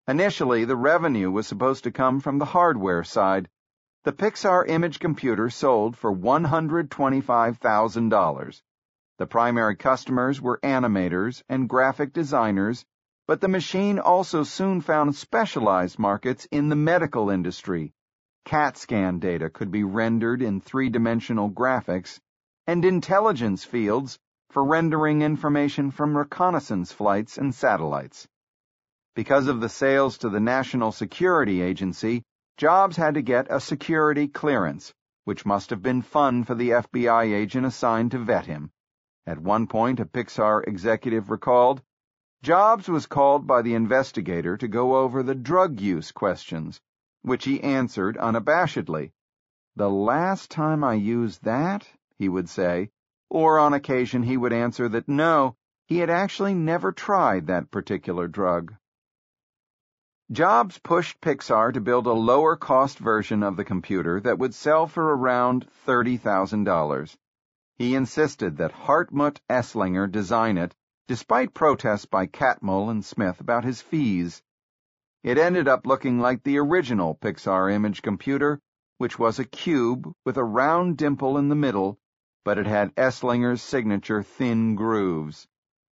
Initially, the revenue was supposed to come from the hardware side. The Pixar image computer sold for $125,000. The primary customers were animators and graphic designers, but the machine also soon found specialized markets in the medical industry. CAT scan data could be rendered in three-dimensional graphics, and intelligence fields for rendering information from reconnaissance flights and satellites. Because of the sales to the National Security Agency, Jobs had to get a security clearance, which must have been fun for the FBI agent assigned to vet him. At one point, a Pixar executive recalled, Jobs was called by the investigator to go over the drug use questions, which he answered unabashedly. "The last time I used that," he would say, or on occasion he would answer that no, he had actually never tried that particular drug. Jobs pushed Pixar to build a lower-cost version of the computer that would sell for around $30,000. He insisted that Hartmut Esslinger design it, despite protests by Catmull and Smith about his fees. It ended up looking like the original Pixar image computer, which was a cube with a round dimple in the middle, but it had Esslinger's signature thin grooves.